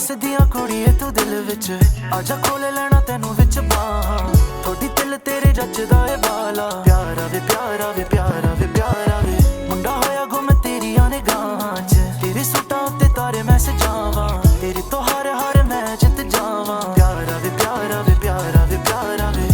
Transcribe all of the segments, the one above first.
ਵਸਦੀਆਂ ਕੁੜੀਏ ਤੂੰ ਦਿਲ ਵਿੱਚ ਆਜਾ ਕੋਲੇ ਲੈਣਾ ਤੈਨੂੰ ਵਿੱਚ ਬਾਹਾਂ ਥੋੜੀ ਦਿਲ ਤੇਰੇ ਜੱਜਦਾ ਏ ਬਾਲਾ ਪਿਆਰਾ ਵੇ ਪਿਆਰਾ ਵੇ ਪਿਆਰਾ ਵੇ ਪਿਆਰਾ ਵੇ ਮੁੰਡਾ ਹੋਇਆ ਗੁੰਮ ਤੇਰੀਆਂ ਨਿਗਾਹਾਂ 'ਚ ਤੇਰੇ ਸੁੱਟਾਂ ਉੱਤੇ ਤਾਰੇ ਮੈਂ ਸਜਾਵਾਂ ਤੇਰੇ ਤੋਂ ਹਰ ਹਰ ਮੈਂ ਜਿੱਤ ਜਾਵਾਂ ਪਿਆਰਾ ਵੇ ਪਿਆਰਾ ਵੇ ਪਿਆਰਾ ਵੇ ਪਿਆਰਾ ਵੇ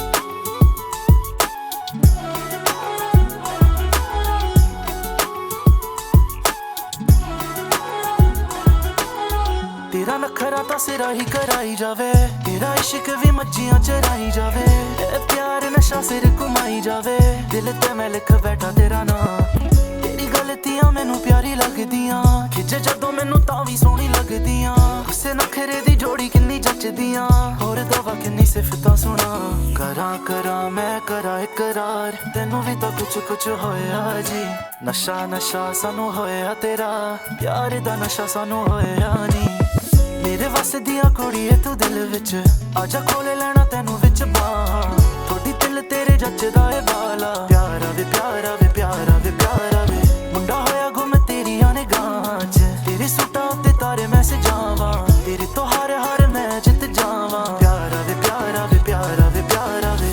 तेरा नखरा तो सिरा ही कराई जावे तेरा इश्क भी मच्छियां चराई जावे प्यार नशा सिर घुमाई जावे दिल ते मैं लिख बैठा तेरा नाम तेरी गलतियां मैनू प्यारी लगदियां खिचे जदों मैनू तां भी सोहनी लगदियां गुस्से नखरे दी जोड़ी किन्नी जचदियां होर दवा किन्नी सिफतां सुना करा करा मैं करा इकरार तैनू भी तां कुछ होया जी नशा नशा सानू होया तेरा प्यार दा नशा सानू होया नी मेरे वसदियां कुड़ीए तू दिल विच आजा कोले लेना तैनू विच बाहां थोड़ी दिल तेरे जचदा ए बाला प्यारा वे प्यारा वे प्यारा वे प्यारा वे मुंडा होया गुम तेरियां निगाहां च तेरे सुट्टां उत्ते तारे मैं सजावां तेरे तो हर हर मैं जित जावां प्यारा वे प्यारा वे प्यारा वे प्यारा वे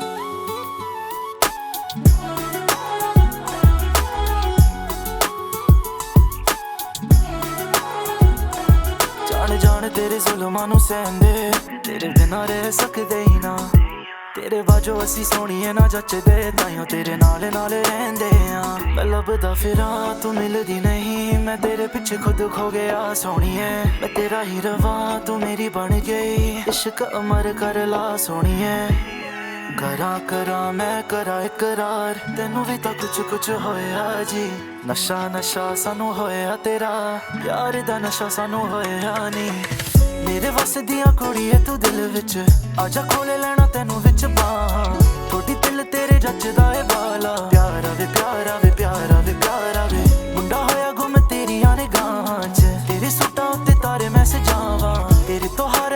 जान तेरे जुल्मां नू सहंदे तेरे बिना रह सकदे ही ना तेरे बाजो असी सोहणीए ना जचदे ताइयों तेरे नाल नाल रहिंदे आ मैं लभदा फिरां तू मिलदी नहीं मैं तेरे पिछे खुद खो गया सोहणीए मैं तेरा ही रवां तू मेरी बन गई इश्क अमर कर ला सोहणीए करा करा मैं करा इकरार तैनू भी तां कुछ होया जी नशा नशा सानू होया तेरा प्यार दा नशा सानू होया नी मेरे वसदियां कुड़ीए तू दिल विच आजा कोले लेना तैनू विच बाहां थोड़ी दिल तेरे जचदा ए बाला प्यारा वे प्यारा वे प्यारा वे प्यारा वे मुंडा होया गुम तेरियां निगाहां च तेरे सुट्टां उत्ते तारे मैं सजावां तेरे तो हर